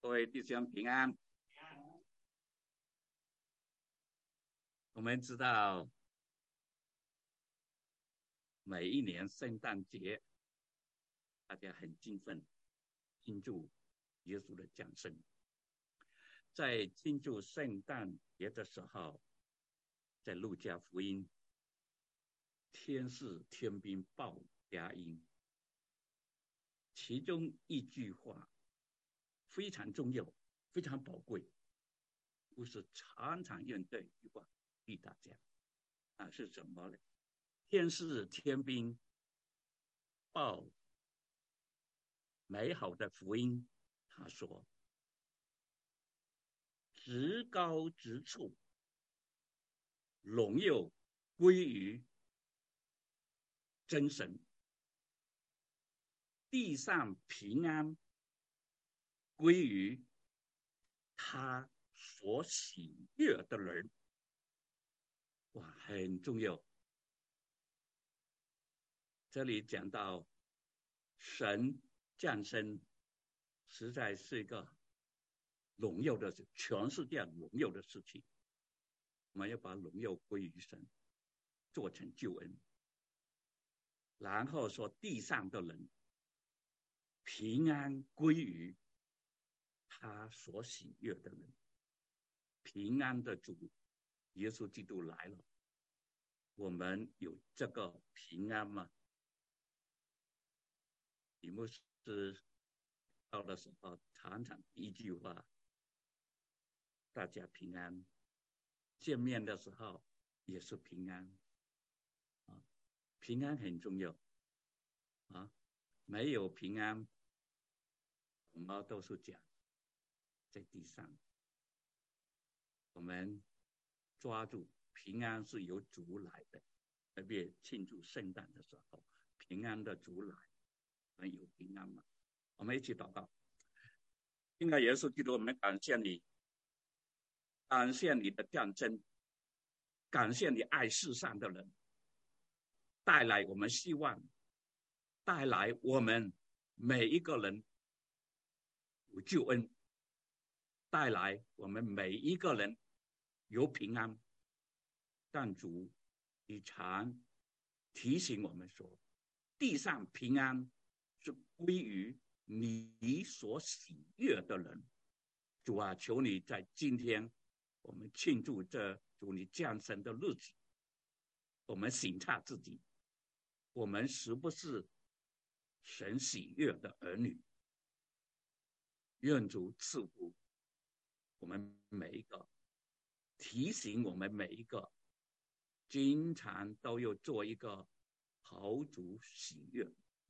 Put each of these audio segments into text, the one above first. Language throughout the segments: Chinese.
各位弟兄平安。我们知道，每一年圣诞节，大家很兴奋，庆祝耶稣的降生。在庆祝圣诞节的时候，在路加福音，天使天兵报佳音，其中一句话非常重要，非常宝贵，我是常常用这句话给大家是什么呢？天使天兵报美好的福音，他说：至高之处，荣耀归于真神，地上平安归于他所喜悦的人。哇，很重要。这里讲到神降生，实在是一个荣耀的事，全世界荣耀的事情。我们要把荣耀归于神，做成救恩。然后说地上的人平安归于他所喜悦的人。平安的主耶稣基督来了，我们有这个平安吗？你们是到的时候常常一句话，大家平安，见面的时候也是平安平安很重要没有平安，我们都是讲在地上。我们抓住平安是由主来的，特别庆祝圣诞的时候，平安的主来，我们有平安吗？我们一起祷告。应该耶稣基督，我们感谢你，感谢你的降生，感谢你爱世上的人，带来我们希望，带来我们每一个人有救恩，带来我们每一个人有平安。但主你常提醒我们说，地上平安是归于你所喜悦的人。主啊，求你在今天我们庆祝这主你降生的日子，我们省察自己，我们是不是神喜悦的儿女？愿主赐福我们每一个，提醒我们每一个，经常都要做一个讨主喜悦。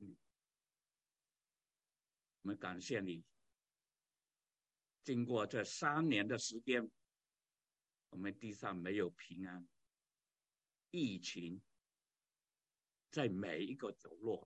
我们感谢你，经过这3年的时间，我们地上没有平安，疫情在每一个角落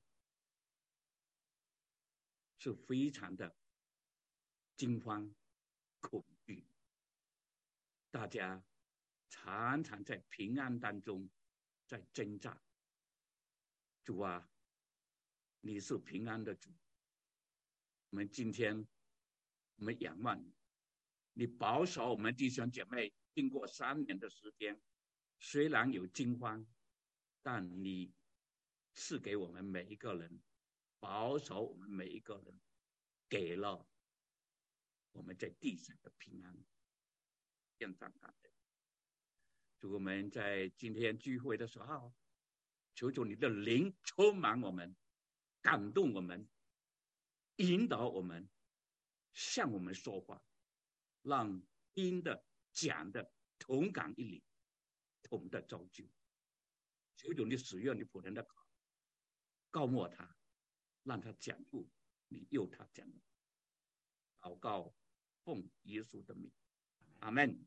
是非常的惊慌恐惧，大家常常在平安当中在挣扎。主啊，你是平安的主，我们今天我们仰望你，你保守我们弟兄姐妹经过3年的时间，虽然有惊慌，但你赐给我们每一个人，保守我们每一个人，给了我们在地上的平安，献上感恩。主，我们在今天聚会的时候，求主你的灵充满我们，感动我们，引导我们，向我们说话，让听的讲的同感一理，同的造就。求主你使用你仆人的口，告莫他，让他讲出你诱他讲的。祷告奉耶稣的名，阿们。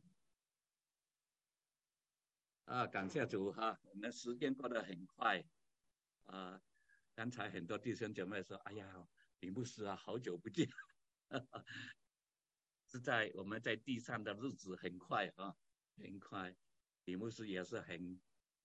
感谢主我们时间过得很快刚才很多弟兄姐妹说，哎呀，李牧师好久不见。是在我们在地上的日子很快很快。李牧师也是很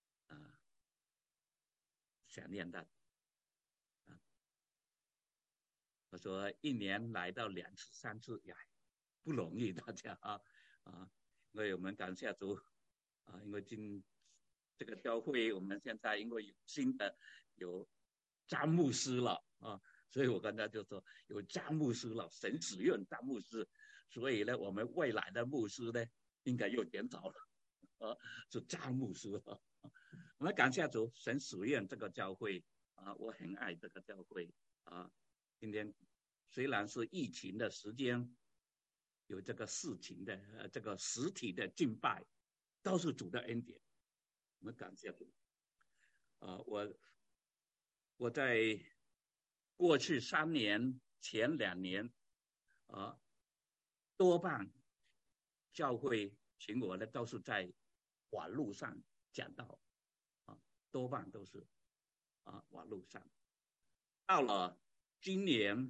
想念的我说1年来到2次3次呀， 不容易，大家因为我们感谢主因为这个教会我们现在因为有新的有张牧师了所以我刚才就说有张牧师了，神使用张牧师，所以呢，我们未来的牧师呢应该又减少了是张牧师我们感谢主，神使用这个教会我很爱这个教会今天虽然是疫情的时间，有这个事情的这个实体的敬拜，都是主的恩典，我们感谢主我在过去3年前2年多半教会请我的都是在网络上讲道多半都是网络上。到了今年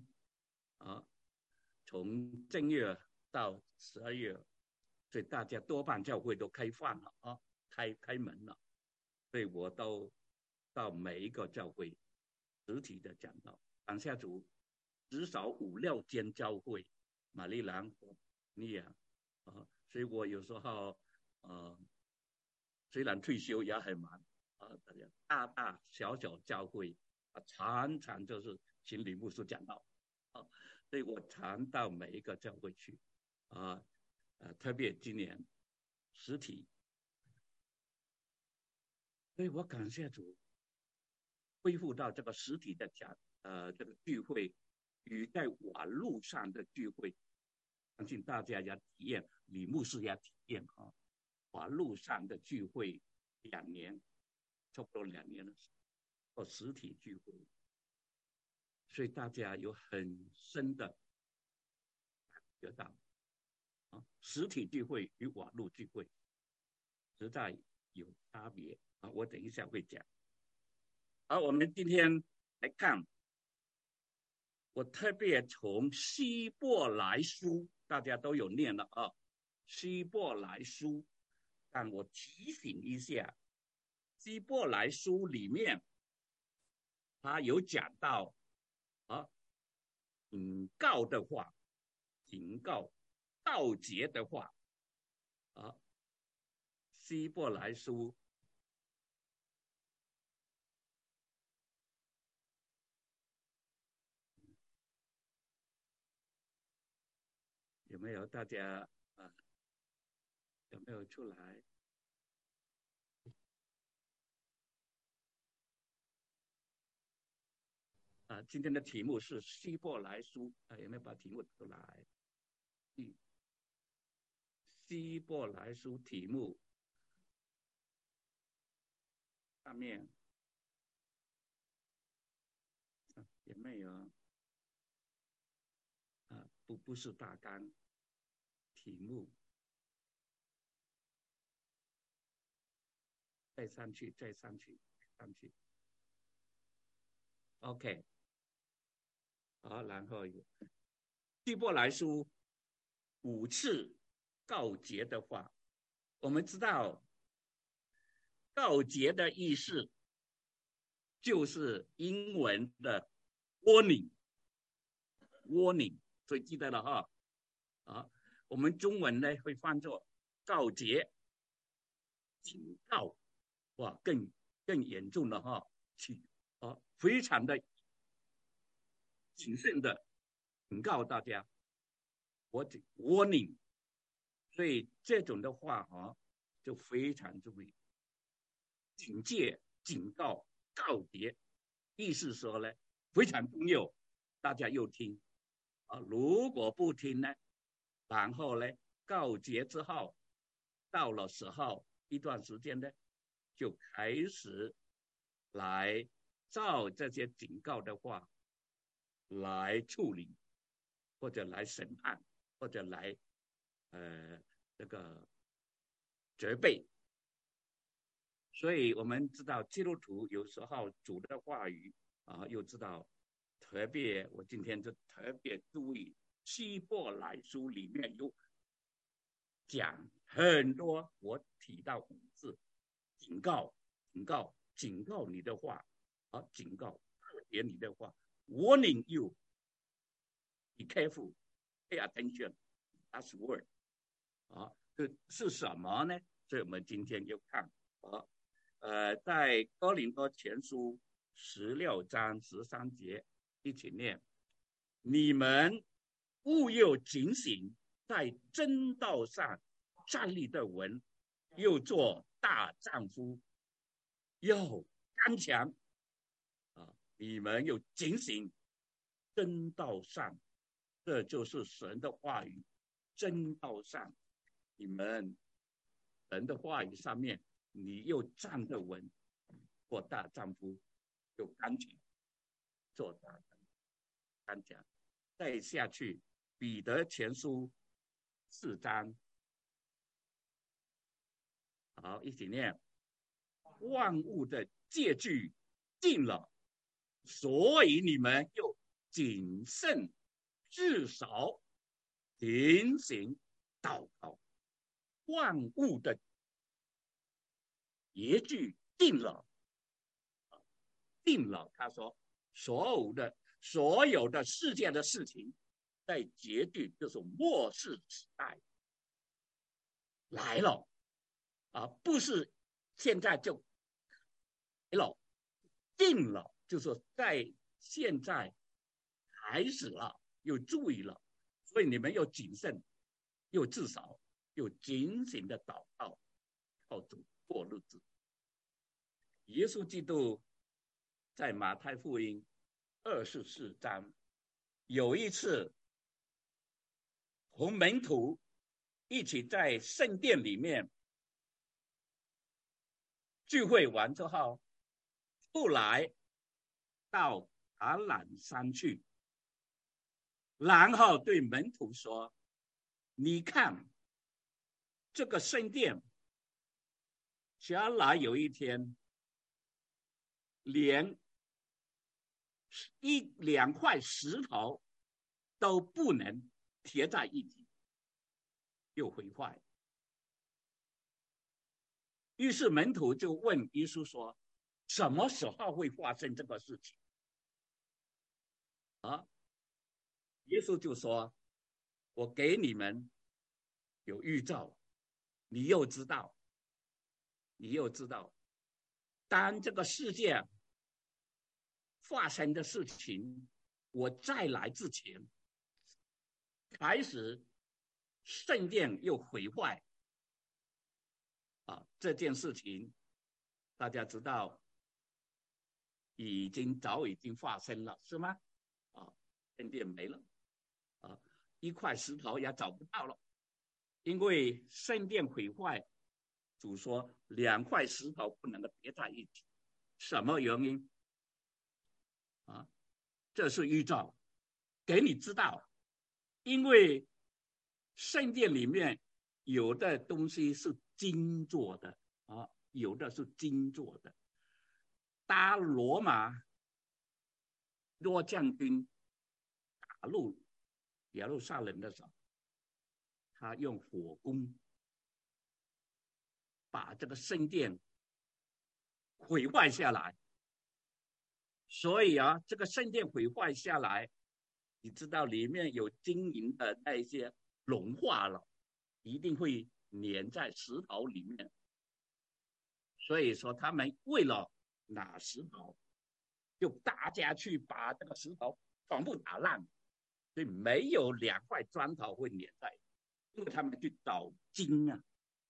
从正月到12月，所以大家多半教会都开放了开门了，所以我都到每一个教会实体的讲道。感谢主，至少5、6间教会，马里兰和尼亚所以我有时候虽然退休也很忙大大小小教会常常就是请李牧师讲道所以我常到每一个教会去特别今年实体，所以我感谢主恢复到这个实体的这个聚会与在网络上的聚会，相信大家也体验，李牧师也体验网络上的聚会2年，差不多2年了，做实体聚会，所以大家有很深的觉到实体聚会与网络聚会实在有差别我等一下会讲。我们今天来看，我特别从希伯来书，大家都有念了希伯来书，但我提醒一下，希伯来书里面他有讲到警告的话，警告告诫的话希伯来书有没有大家有没有出来今天的题目是希伯来书有没有把题目出来希伯来书题目上面有没有不是大纲题目再上去 OK 好，然后希伯来书5次告诫的话，我们知道告诫的意思就是英文的 warning， 所以记得了我们中文呢会翻作告诫、警告，哇，更严重了非常的谨慎的警告大家warning， 所以这种的话就非常注意，警戒、警告、告诫，意思说呢非常重要，大家又听如果不听呢，然后呢告诫之后，到了时候一段时间呢，就开始来照这些警告的话来处理，或者来审判，或者来这个责备。所以我们知道基督徒有时候主的话语又知道，特别我今天就特别注意希伯来书里面有讲很多，我提到5次警告你的话警告告诫你的话 warning you be careful pay attention password 啊，这是什么呢？所以我们今天就看啊，在哥林多前书16章13节一起念：你们务要警醒，在真道上站立的稳，又做大丈夫，要刚强啊！你们要警醒，真道上，这就是神的话语。真道上，你们神的话语上面，你又站得稳，做大丈夫，又刚强，做大丈夫，刚强。再下去，彼得前书4章，好，一起念：万物的戒律定了，所以你们又谨慎至少警醒祷告。万物的节律定了，定了。他说，所有的世界的事情，在节律就是末世时代来了啊，不是现在就来了，定了，就是在现在开始了，又注意了，所以你们又谨慎，又至少又警醒的祷告，靠主过日子。耶稣基督在马太福音24章有一次同门徒一起在圣殿里面聚会完之后，后来到橄榄山去，然后对门徒说：你看这个圣殿，将来有一天连2块石头都不能贴在一起，又毁坏。于是门徒就问耶稣说：什么时候会发生这个事情啊？耶稣就说：我给你们有预兆，你又知道，当这个世界发生的事情，我再来之前，开始圣殿又毁坏啊！这件事情大家知道，早已经发生了，是吗？啊，圣殿没了啊，1块石头也找不到了，因为圣殿毁坏，主说2块石头不能够叠在一起，什么原因？啊，这是预兆，给你知道，因为圣殿里面有的东西是金做的啊，有的是金做的。当罗马若将军打入耶路撒冷的时候，他用火攻把这个圣殿毁坏下来。所以啊，这个圣殿毁坏下来，你知道里面有金银的那些融化了，一定会粘在石头里面。所以说他们为了拿石头，就大家去把这个石头全部打烂，所以没有2块砖头会粘在，因为他们去找金啊，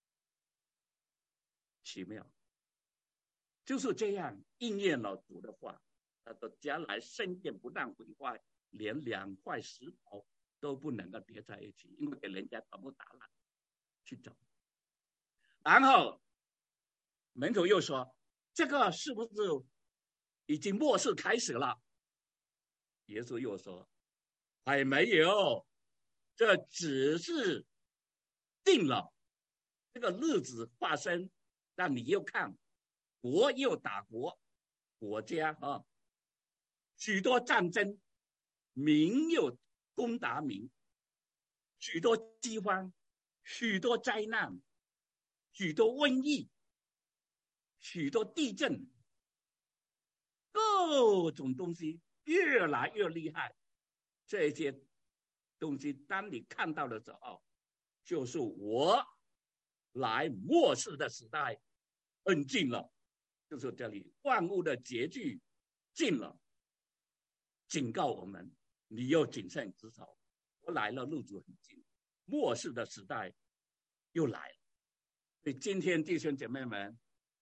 奇妙，就是这样应验了主的话。他说将来圣殿不但毁坏，连2块石头都不能够叠在一起，因为给人家全部打烂去找。然后门徒又说：这个是不是已经末世开始了？耶稣又说：还没有，这只是定了这个日子发生，但你又看国又打国，国家啊，许多战争，民又攻打民，许多饥荒，许多灾难，许多瘟疫，许多地震，各种东西越来越厉害。这些东西当你看到的时候， 就是我来末世的时代很近了，就是这里万物的结局近了，警告我们你要谨慎自守。我来了，路途很近，末世的时代又来了。所以今天弟兄姐妹们，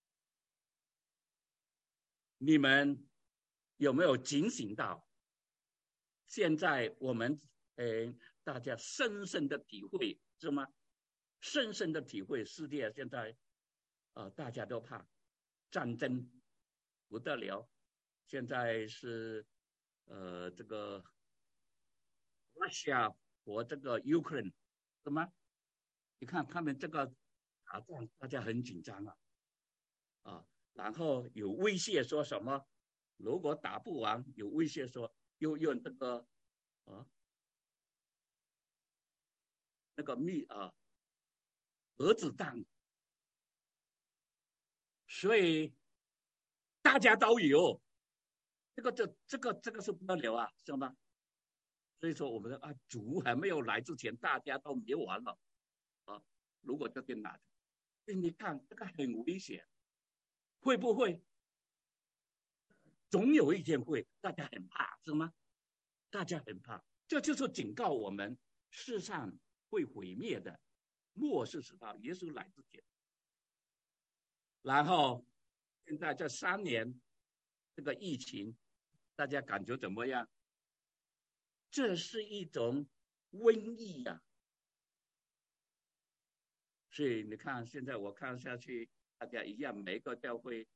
你们有没有警醒到？现在我们大家深深的体会，是吗？深深的体会，世界现在大家都怕战争不得了。现在是这个 Russia 和这个 Ukraine 什么？你看他们这个打仗，大家很紧张然后有威胁说什么？如果打不完，有威胁说又用这个那个核子弹，所以大家都有。这个是不得了是吗？所以说我们的主还没有来之前，大家都灭完了如果这边拿，你看这个很危险，会不会？总有一天会，大家很怕，是吗？大家很怕，这就是警告我们，世上会毁灭的，末世时代，耶稣来之前。然后现在这3年，这个疫情，大家感觉怎么样？这是一种瘟疫所以你看，现在我看下去，大家一样，每个教会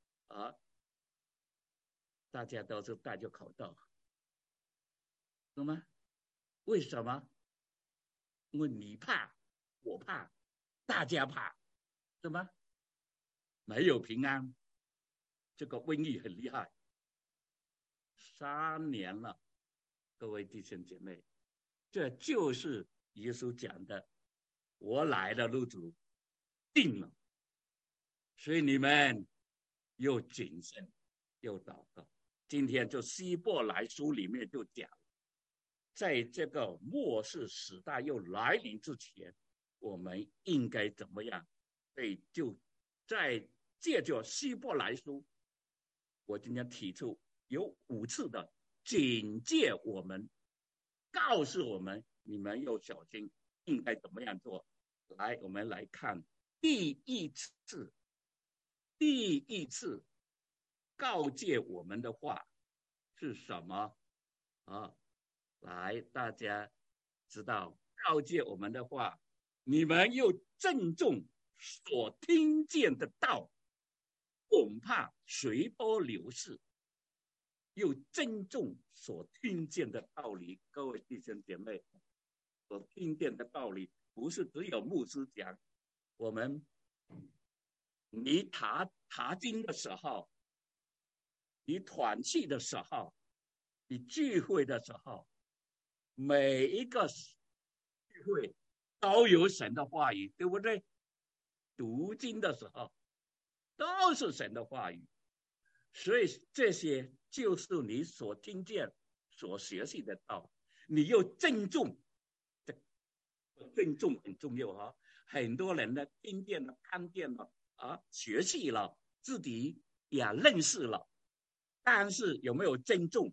大家都是戴着口罩，懂吗？为什么？因为你怕，我怕，大家怕，是吗？没有平安，这个瘟疫很厉害。3年了，各位弟兄姐妹，这就是耶稣讲的，我来的路途定了，所以你们又谨慎又祷告。今天就希伯来书里面就讲，在这个末世时代又来临之前，我们应该怎么样？所以就在借着希伯来书，我今天提出有5次的警戒我们，告诉我们你们要小心，应该怎么样做。来，我们来看第一次告诫我们的话是什么来，大家知道告诫我们的话，你们又郑重所听见的道，恐怕随波流逝。又郑重所听见的道理，各位弟兄姐妹，所听见的道理不是只有牧师讲，我们你查经的时候，你团契的时候，你聚会的时候，每一个聚会都有神的话语，对不对？读经的时候都是神的话语，所以这些就是你所听见、所学习的道。你又郑重，郑重很重要很多人呢听见了、看见了学习了，自己也认识了，但是有没有郑重？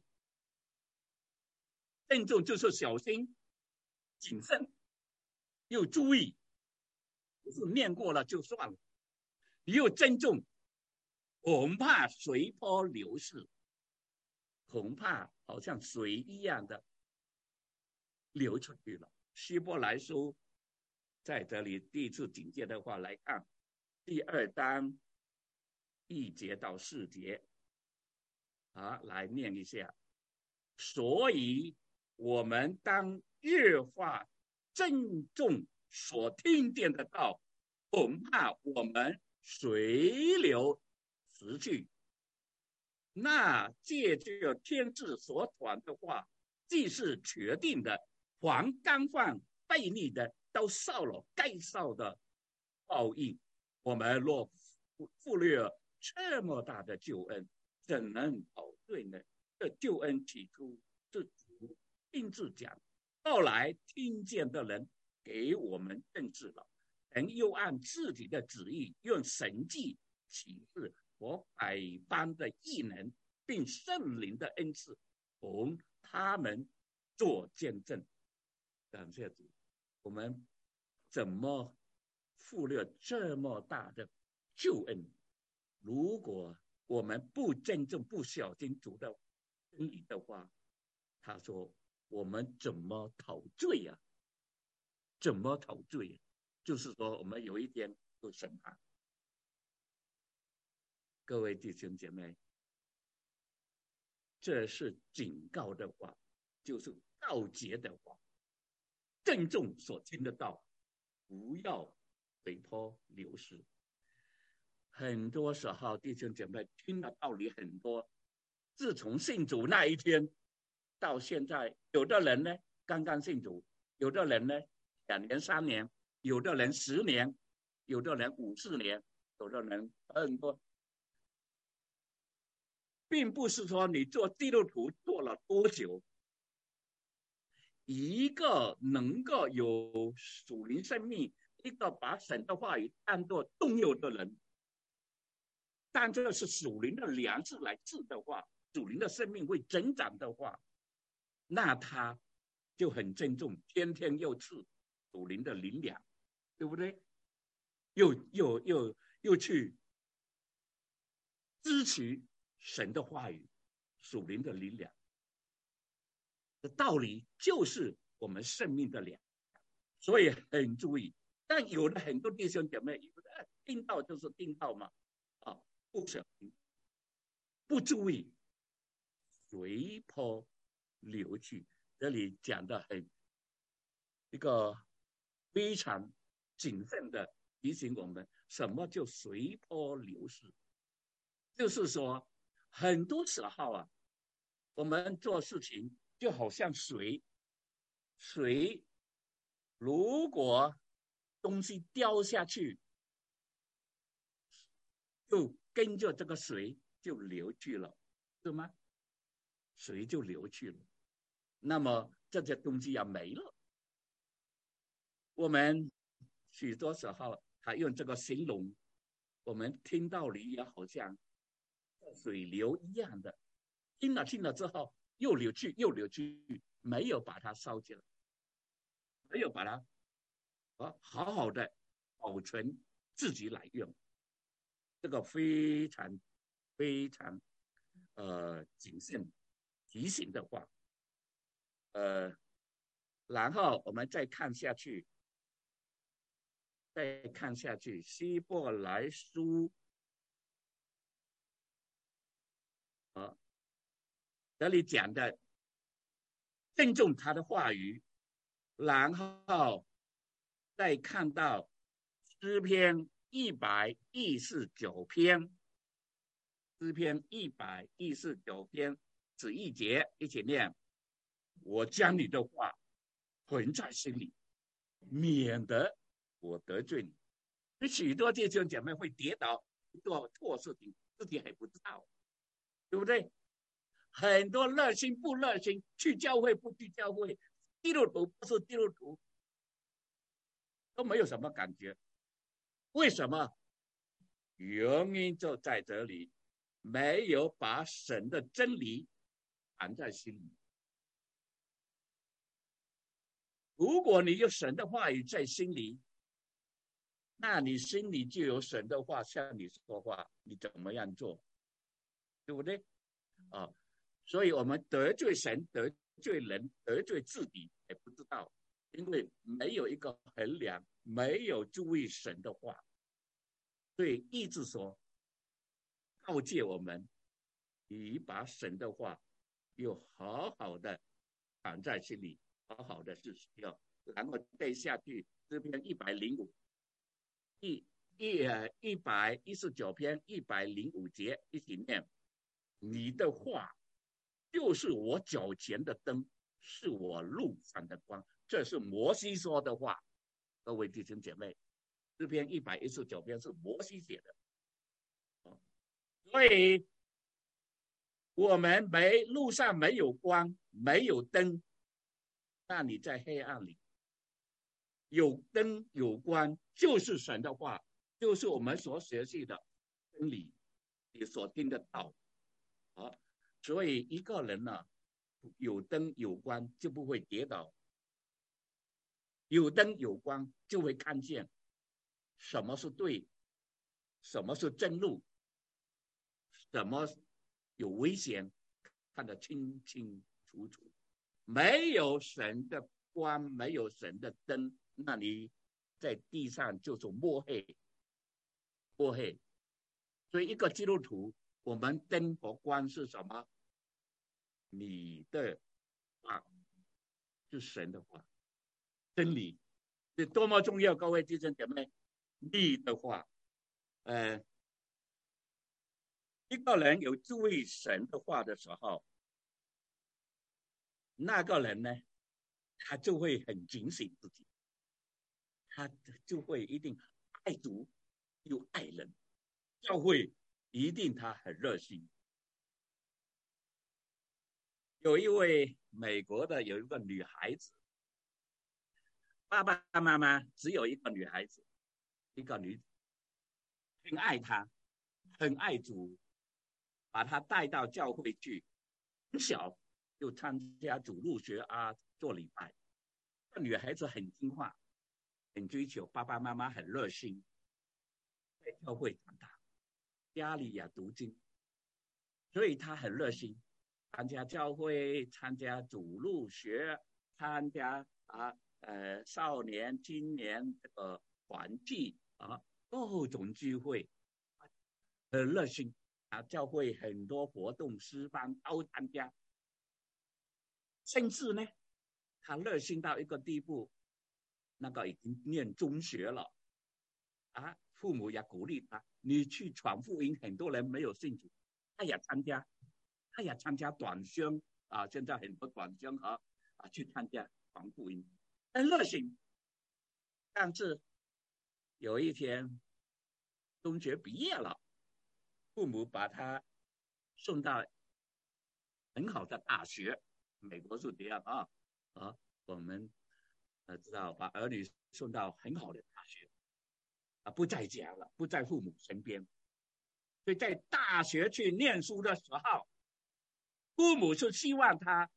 郑重就是小心、谨慎，又注意，不是念过了就算了。你又郑重，恐怕随波流逝，恐怕好像水一样的流出去了。希伯来书在这里第一次警戒的话来看，第2章1节到4节来念一下。所以我们当越发郑重所听见的道，恐怕我们随流失去。那借着天志所传的话，既是确定的，凡干犯悖逆的都受了该受的报应。我们若忽略这么大的救恩，怎能保对呢？这救恩起初是主亲自讲，后来听见的人给我们认识了，神又按自己的旨意，用神迹启示和百般的异能，并圣灵的恩赐，同他们做见证。感谢主，我们怎么忽略这么大的救恩？如果我们不真正不小心主的真理的话，他说我们怎么讨罪啊？怎么讨罪？就是说我们有一天有审判。各位弟兄姐妹，这是警告的话，就是告诫的话，郑重所听得到，不要随波流失。很多时候弟兄姐妹听的道理很多，自从信主那一天到现在，有的人呢刚刚信主，有的人呢2年3年，有的人10年，有的人50年，有的人很多，并不是说你做基督徒做了多久，一个能够有属灵生命，一个把神的话语当作动摇的人，但这是属灵的粮食来治的话，属灵的生命会增长的话，那他就很郑重，天天又吃属灵的灵粮，对不对？又去支持神的话语，属灵的灵粮的道理就是我们生命的粮，所以很注意。但有的很多弟兄姐妹，听到就是听到嘛，啊，不小心，不注意，随波流去。这里讲的很一个非常谨慎的提醒我们，什么叫随波流逝？就是说，很多时候啊，我们做事情就好像水如果东西掉下去，就跟着这个水就流去了，是吗？水就流去了，那么这些东西要没了。我们许多时候还用这个形容，我们听道理也好像水流一样的，听了之后又流去，没有把它烧起来，没有把它好好的保存自己来用，这个非常谨慎提醒的话。然后我们再看下去，希伯来书这里讲的郑重他的话语，然后再看到诗篇119篇，诗篇119篇11节，一起念：我将你的话存在心里，免得我得罪你。有许多弟兄姐妹会跌倒，做错事情，自己还不知道，对不对？很多热心不热心，去教会不去教会，基督徒不是基督徒，都没有什么感觉。为什么？原因就在这里，没有把神的真理含在心里。如果你有神的话语在心里，那你心里就有神的话向你说话，你怎么样做，对不对？所以我们得罪神、得罪人、得罪自己也不知道，因为没有一个衡量，没有注意神的话，所以一直说告诫我们，你把神的话又好好的藏在心里，好好的去使用，然后再下去诗篇105。119篇105节，一起念：你的话就是我脚前的灯，是我路上的光。这是摩西说的话，各位弟兄姐妹，诗篇119篇是摩西写的，所以我们路上没有光，没有灯，那你在黑暗里， 有灯有光，就是神的话，就是我们所学习的真理，你所听的道。啊，所以一个人呢，有灯有光就不会跌倒，有灯有光就会看见什么是对，什么是正路，什么有危险，看得清清楚楚。没有神的光，没有神的灯，那你在地上就是摸黑，摸黑。所以一个基督徒，我们灯和光是什么？你的话是神的话，真理，这多么重要！各位弟兄姐妹，你的话，一个人有注意神的话的时候，那个人呢，他就会很警醒自己，他就会一定爱主又爱人，教会一定他很热心。有一位美国的有一个女孩子，爸爸妈妈只有一个女孩子，一个女，很爱她，很爱主，把她带到教会去，很小就参加主日学啊，做礼拜。这女孩子很听话，很追求，爸爸妈妈很热心，在教会长大，家里也读经，所以她很热心，参加教会，参加主日学，参加少年、青年这个团契啊，各种聚会，很热心啊，教会很多活动、诗班都参加，甚至呢，他热心到一个地步，那个已经念中学了啊，父母也鼓励他，你去传福音，很多人没有信主，他也参加，他也参加短宣啊，现在很多短宣去参加传福音，很热心。但是有一天中学毕业了，父母把他送到很好的大学，美国是这样我们知道把儿女送到很好的大学不在家了，不在父母身边，所以在大学去念书的时候，父母是希望他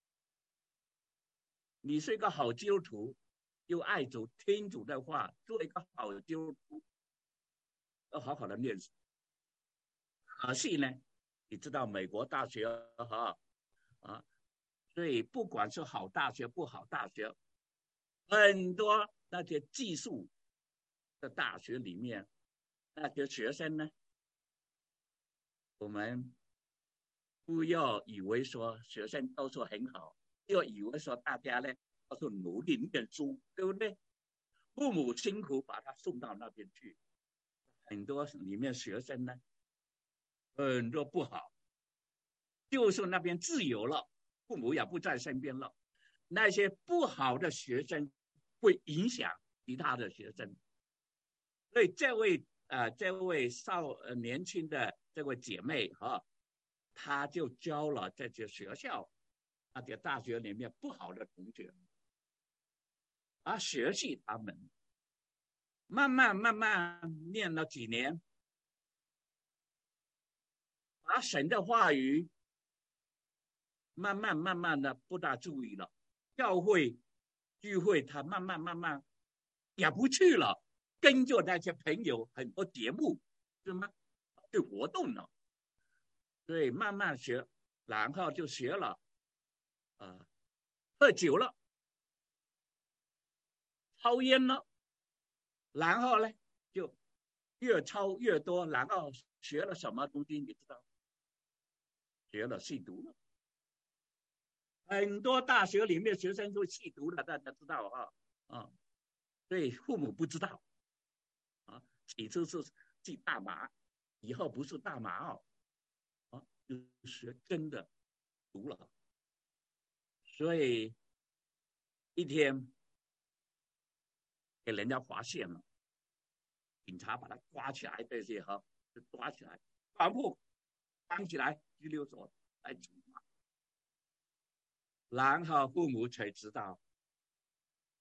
你是一个好基督徒，又爱主听主的话，做一个好基督徒，要好好的念书。可惜呢，你知道美国大学啊，所以不管是好大学不好大学，很多那些技术的大学里面，那些学生呢，我们不要以为说学生都是很好，要以为说大家呢都是努力念书，对不对？父母辛苦把他送到那边去，很多里面学生呢，很多不好，就是那边自由了，父母也不在身边了，那些不好的学生会影响其他的学生，所以这位年轻的这位姐妹她就教了这些学校那些大学里面不好的同学，学习他们，慢慢念了几年，把神的话语慢慢的不大注意了，教会聚会他慢慢也不去了，跟着那些朋友很多节目是吗？去活动了，所以慢慢学，然后就学了喝酒了，抽烟了，然后呢就越抽越多，然后学了什么东西你知道？学了吸毒了。很多大学里面学生都吸毒了，大家知道所以父母不知道起初是吸大麻，以后不是大麻就是真的毒了。所以一天给人家发现了，警察把他抓起来，这些就抓起来，全部关起来，拘留所来处罚。然后父母才知道，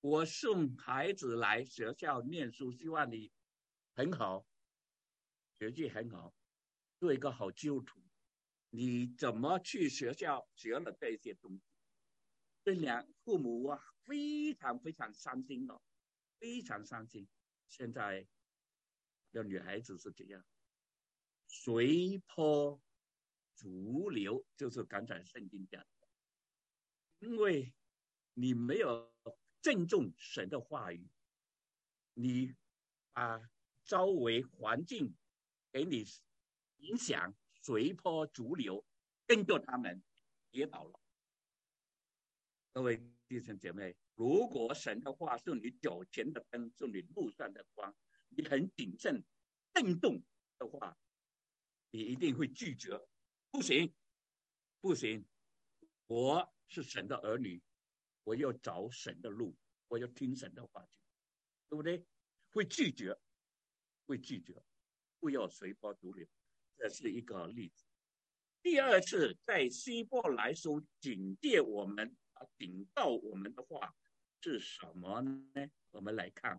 我送孩子来学校念书，希望你很好，学习很好，做一个好基督徒。你怎么去学校学了这些东西？这两父母啊，非常非常伤心哦，非常伤心。现在的女孩子是这样，随波逐流，就是刚才圣经讲的，因为你没有郑重神的话语，你把周围环境给你影响，随波逐流，跟着他们跌倒了。各位弟兄姐妹，如果神的话是你脚前的灯，是你路上的光，你很谨慎震动的话，你一定会拒绝。不行，不行，我是神的儿女，我要找神的路，我要听神的话，对不对？会拒绝，会拒绝，不要随波逐流，这是一个例子。第二次在希伯来书警戒我们警告我们的话是什么呢？我们来看，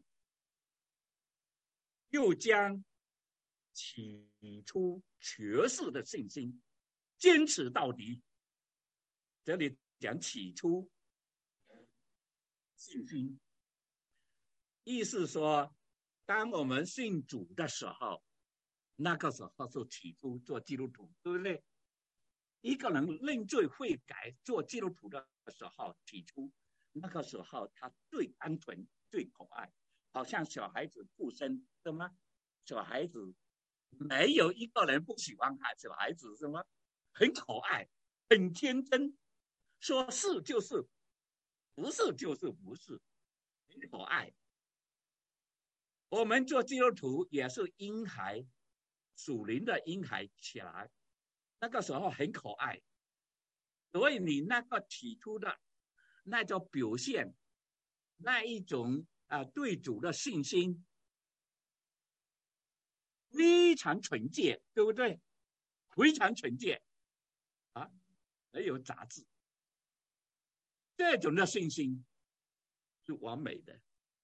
又将起初确实的信心坚持到底。这里讲起初信心，意思说，当我们信主的时候，那个时候是起初做基督徒，对不对？一个人认罪悔改做基督徒的时候，起初那个时候他最单纯最可爱，好像小孩子出生，对吗？小孩子没有一个人不喜欢小孩子，什么很可爱很天真，说是就是，不是就是不是，很可爱。我们做基督徒也是婴孩，属灵的婴孩起来，那个时候很可爱，所以你那个起初的那种表现，那一种对主的信心非常纯洁，对不对？非常纯洁啊，没有杂质，这种的信心是完美的。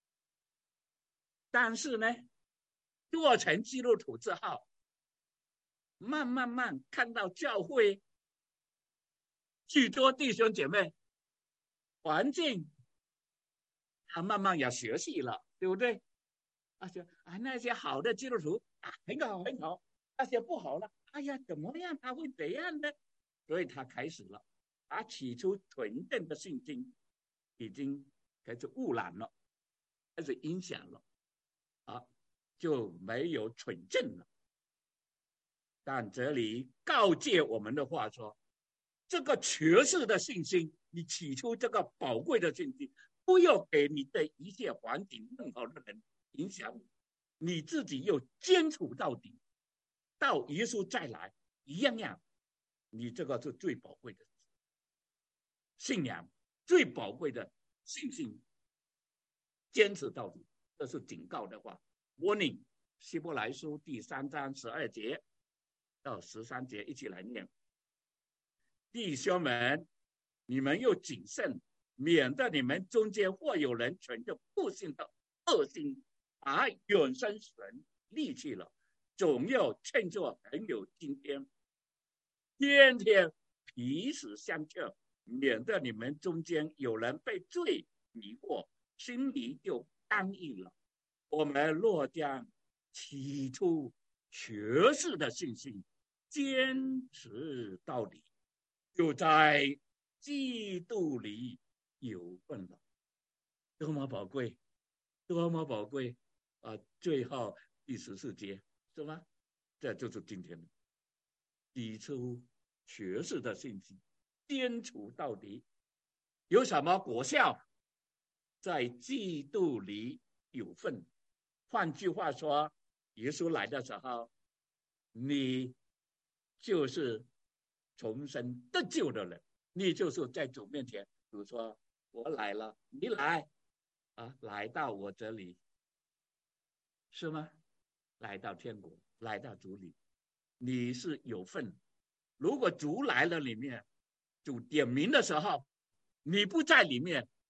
但是呢，做成基督徒之后，慢慢看到教会许多弟兄姐妹环境，他慢慢也学习了，对不对？那些好的基督徒很好很好，那些不好了，哎呀，怎么样他会这样呢？所以他开始了，他起初纯正的信心已经开始污染了，开始影响了，就没有纯正了。但这里告诫我们的话说，这个确实的信心，你起初这个宝贵的信心，不要给你的一切环境任何的人影响你自己要坚持到底，到耶稣再来一样，你这个是最宝贵的信仰，最宝贵的信心，坚持到底，这是警告的话。warning， 希伯来书第3章12节到13节，一起来念。弟兄们，你们要谨慎，免得你们中间或有人存着不信的恶心，远生神离弃了，总要趁着很有今天，天天彼此相劝，免得你们中间有人被罪迷惑，心里就刚硬了。我们若将起初确实的信心坚持到底，就在基督里有份了。多么宝贵，多么宝贵最后第14节是吗？这就是今天的起初确实的信心坚持到底，有什么果效？在基督里有份。换句话说，耶稣来的时候，你就是重生得救的人，你就是在主面前，比如说我来了，你来来到我这里，是吗？来到天国，来到主里，你是有份。如果主来了里面，主点名的时候，你不在里面，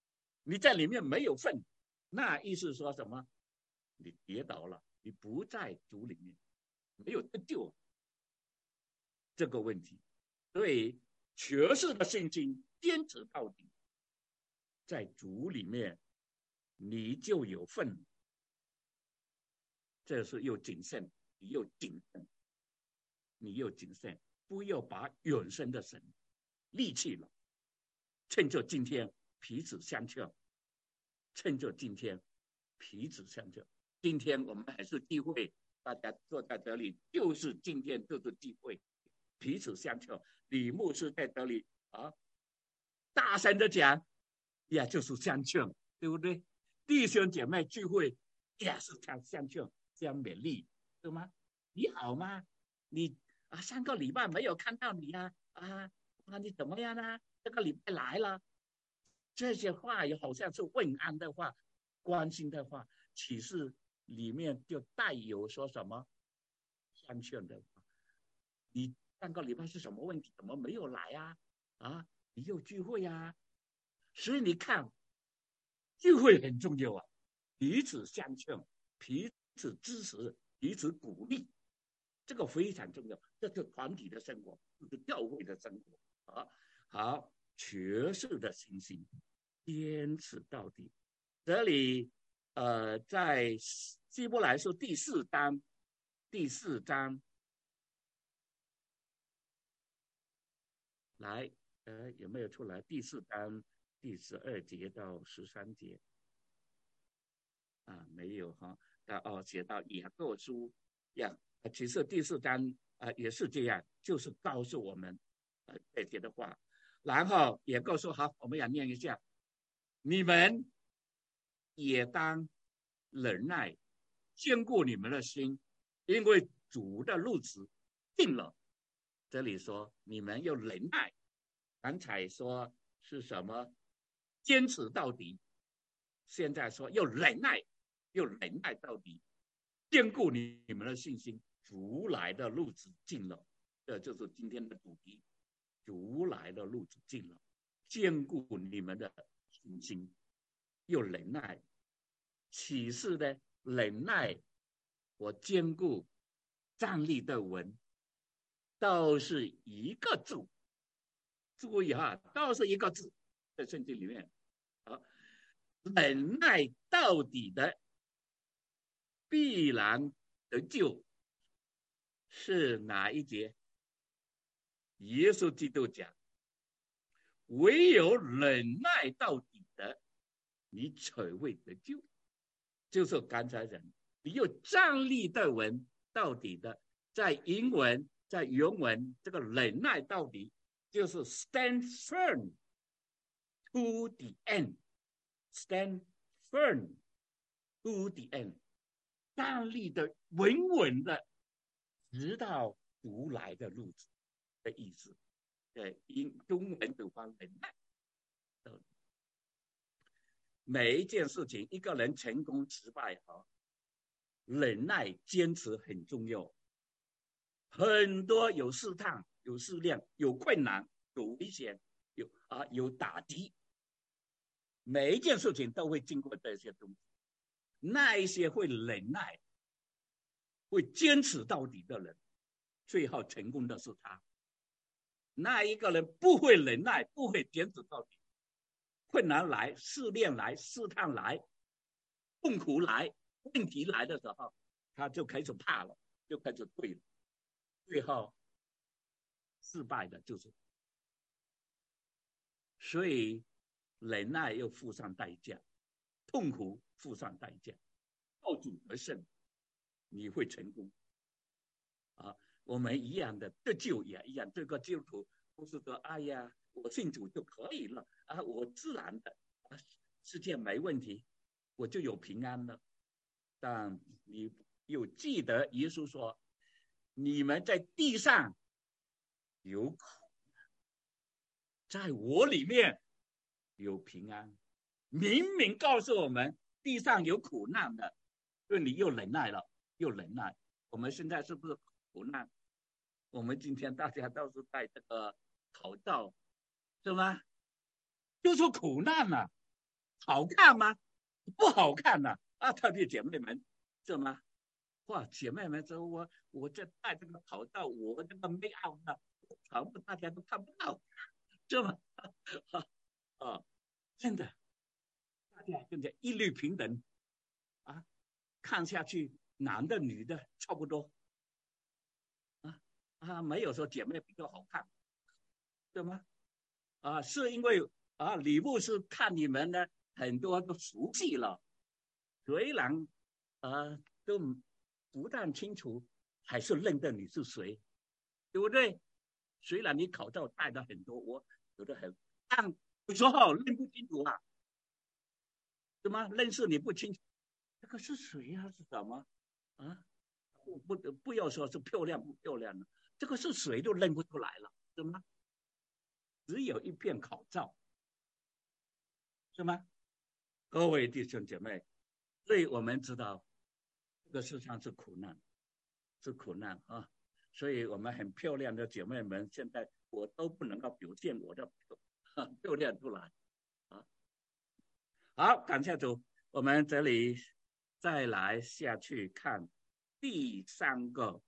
你在里面没有份，那意思说什么？你跌倒了，你不在主里面，没有得救这个问题。所以确实的信心坚持到底，在主里面你就有份。这是又谨慎，你又谨慎，你又谨慎，不要把永生的神离弃了。趁着今天彼此相劝，趁着今天彼此相劝。今天我们还是机会，大家坐在这里，就是今天就是机会，彼此相劝。李牧师在这里啊，大声的讲，也就是相劝，对不对？弟兄姐妹聚会也是相劝，相勉励，对吗？你好吗？你上个礼拜没有看到你你怎么样啊？这个礼拜来了，这些话也好像是问安的话，关心的话，其实里面就带有说什么相劝的话。你上个礼拜是什么问题？怎么没有来你又聚会所以你看，聚会很重要彼此相劝，彼此支持，彼此鼓励，这个非常重要。这是团体的生活，这是教会的生活好，确实的信心，坚持到底。这里在希伯来书第四章来有没有出来？第四章第12节到13节没有写到雅各书其实第4章也是这样，就是告诉我们这些的话。然后也告诉好，我们也念一下，你们也当忍耐，坚固你们的心，因为主的日子近了。这里说你们要忍耐，刚才说是什么？坚持到底。现在说要忍耐，要忍耐到底，坚固你们的信心。主来的日子近了，这就是今天的主题。主来的日子近了，坚固你们的信心，又忍耐。启示的忍耐，我坚固站立的稳，都是一个字。注意都是一个字，在圣经里面忍耐到底的必然得救，是哪一节？耶稣基督讲，唯有忍耐到底的，你才会得救。就是刚才讲，你有站立的稳到底的，在英文在原文这个忍耐到底就是 stand firm to the end， stand firm to the end， 站立的稳稳的直到主来的日子的意思。中文有关忍耐。每一件事情，一个人成功失败忍耐坚持很重要。很多有试探，有试炼，有困难，有危险，有打击，每一件事情都会经过这些东西。那一些会忍耐，会坚持到底的人，最后成功的是他。那一个人不会忍耐，不会坚持到底，困难来，试炼来，试探来，痛苦来，问题来的时候，他就开始怕了，就开始退了，最后失败的就是。所以忍耐要付上代价，痛苦付上代价，靠主而胜，你会成功我们一样的得救也一样，这个基督徒不是说哎呀我信主就可以了我自然的世界没问题，我就有平安了。但你有记得耶稣说，你们在地上有苦，在我里面有平安。明明告诉我们地上有苦难的，所以你又忍耐了，又忍耐。我们现在是不是苦难？我们今天大家都是戴这个口罩，是吗？就是苦难好看吗？不好看呐！特别姐妹们，是吗？哇，姐妹们说我这戴这个口罩，我这个没out呢，全部大家都看不到，是吗？真的，大家跟着一律平等啊，看下去，男的女的差不多没有说姐妹比较好看，对吗？是因为礼物是看你们呢，很多都熟悉了，虽然都不但清楚，还是认得你是谁，对不对？虽然你口罩戴的很多，我有的很，但有时候认不清楚是吗？认识你不清楚，这个是谁呀？是什么啊？不要说是漂亮不漂亮了，这个是谁都认不出来了，是吗？只有一片口罩，是吗？各位弟兄姐妹，所以我们知道这个世上是苦难，是苦难所以我们很漂亮的姐妹们，现在我都不能够表现我的漂亮出来啊。好，感谢主，我们这里再来下去看第三个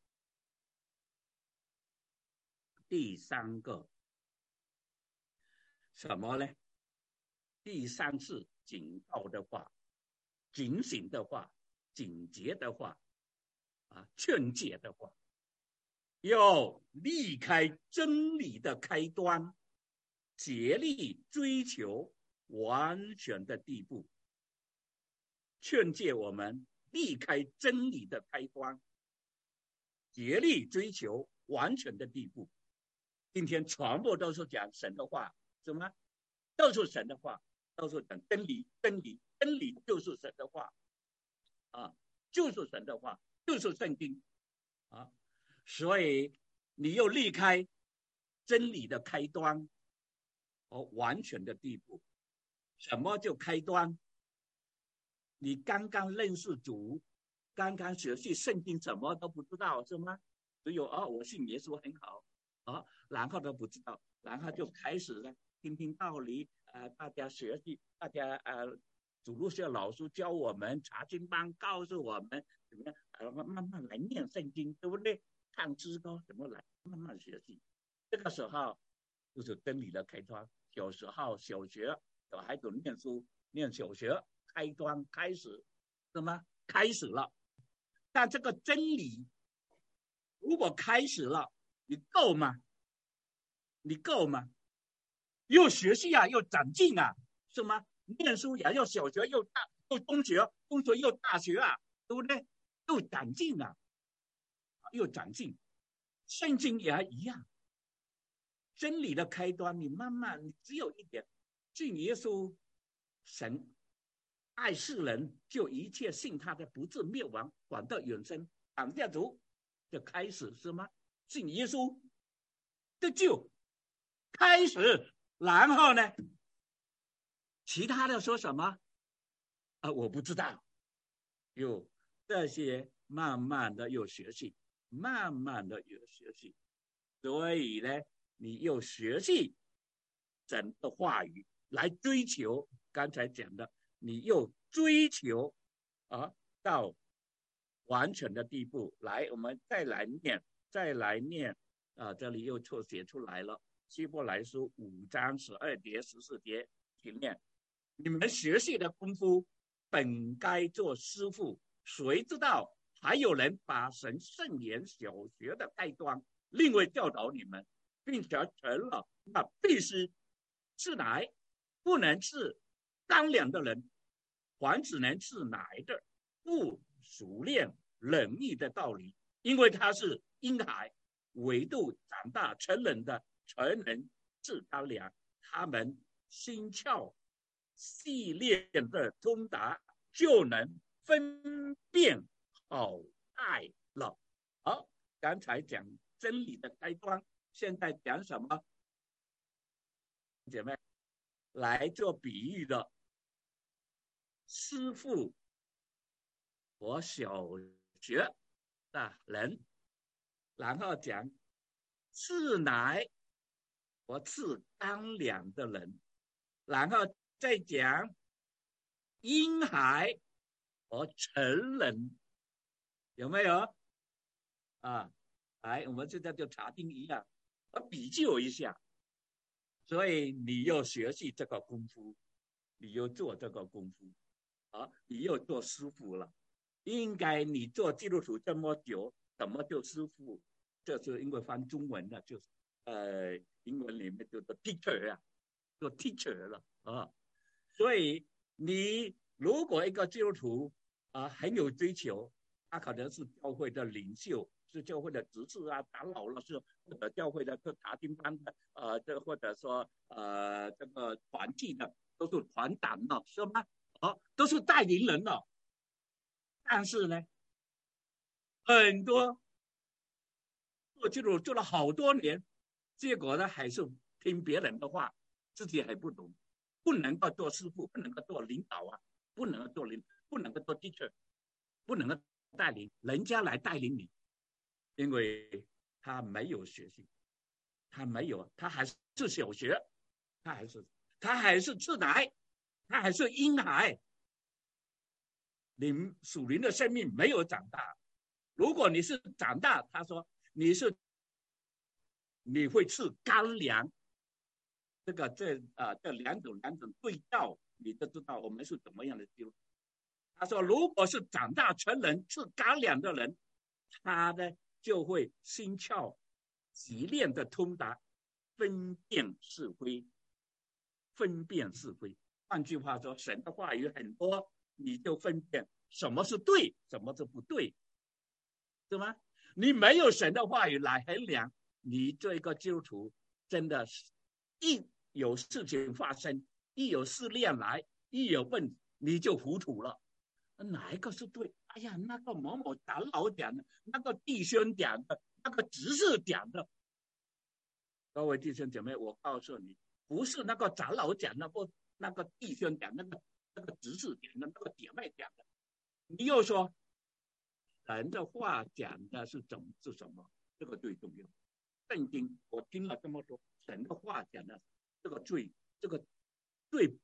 什么呢？第三次警告的话，警醒的话，警觉的话劝诫的话，要离开真理的开端，竭力追求完全的地步。劝诫我们离开真理的开端，竭力追求完全的地步。今天全部都是讲神的话，是吗？都是神的话，都是讲真理，真理，真理就是神的话就是神的话，就是圣经所以你又离开真理的开端和完全的地步。什么叫开端？你刚刚认识主，刚刚学习圣经，什么都不知道，是吗？只有我信耶稣很好然后都不知道，然后就开始了听听道理大家学习，大家主路校老师教我们，查经班告诉我们怎么样慢慢来念圣经，对不对？看诗歌怎么来慢慢学习。这个时候就是真理的开端。小时候小学小孩子念书念小学，开端开始，是吗？开始了。但这个真理如果开始了，你够吗？你够吗？又学习又长进是吗？念书也要小学又中学，中学又大学对不对？又长进又长进。圣经也一样，真理的开端，你慢慢，你只有一点，信耶稣，神爱世人，就一切信他的不至灭亡，反得永生。感谢主，就开始是吗？信耶稣的就开始，然后呢，其他的说什么我不知道。有这些慢慢的有学习，慢慢的有学习，所以呢，你又学习神的话语来追求刚才讲的，你又追求到完全的地步。来，我们再来念这里又写出来了，希伯来书5章12节14节，请念：你们学习的功夫本该做师傅，谁知道还有人把神圣言小学的开端另外教导你们，并且成了那必须吃奶不能吃干粮的人，还只能吃奶的，不熟练仁义的道理，因为他是婴孩，唯独长大成人的才能吃干粮。他们心窍细练的通达，就能分辨好坏了。好，刚才讲真理的开端，现在讲什么？姐妹来做比喻的师傅和小学的人，然后讲吃奶和吃干粮的人，然后再讲婴孩和成人，有没有啊？来，我们现在就查定一样，比较一下。所以你要学习这个功夫，你要做这个功夫啊，你要做师傅了。应该你做基督徒这么久，怎么就师傅？这是因为翻中文的，就是英文里面就做 teacher 啊，做 teacher 了啊。所以你如果一个基督徒很有追求，他可能是教会的领袖，是教会的执事啊、长老了，是或者教会的是查经班的，这或者说这个团契的，都是团长了，是吗？都是带领人了。但是呢，很多做基督徒做了好多年，结果呢还是听别人的话，自己还不懂，不能够做师傅，不能够做领导啊，不能够做不能够做 teacher， 不能够带领人家来带领你，因为他没有学习，他没有，他还是小学，他还是吃奶，他还是婴孩，你属灵的生命没有长大。如果你是长大，他说你会吃干粮，这两种对照，你就知道我们是怎么样的基督徒。他说，如果是长大成人吃干粮的人，他呢就会心窍极练的通达，分辨是非，分辨是非。换句话说，神的话语很多，你就分辨什么是对，什么是不对，对吗？你没有神的话语来衡量，你这个基督徒真的是一有事情发生，一有试炼来，一有问你就糊涂了。哪一个是对？哎呀，那个某某长老讲的，那个弟兄讲的，那个执事讲的。各位弟兄姐妹，我告诉你，不是那个长老讲的，不那个弟兄讲的，那个执事讲的，那个姐妹讲的。你又说人的话讲的是什么？这个最重要。圣经我听了这么多，神的话讲的这个最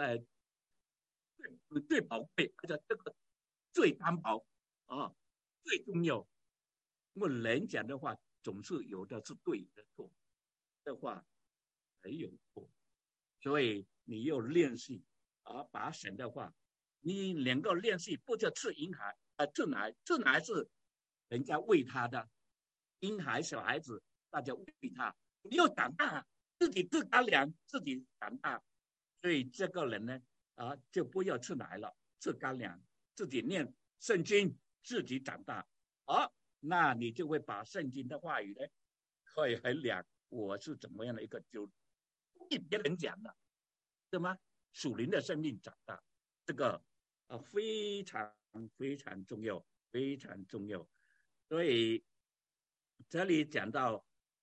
最宝贵，而且这个最担保啊，最重要。因为人讲的话总是有的是对的错，这话没有错，所以你要练习把神的话，你能够练习，不是吃婴孩吃奶是人家喂他的，婴孩小孩子大家喂他，你要长大，自己自干粮，自己长大，所以这个人呢就不要吃奶了，吃干粮，自己念圣经，自己长大，那你就会把圣经的话语呢，可以衡量我是怎么样的一个就听别人讲的，对吗？属灵的生命长大，这个非常非常重要，非常重要。所以这里讲到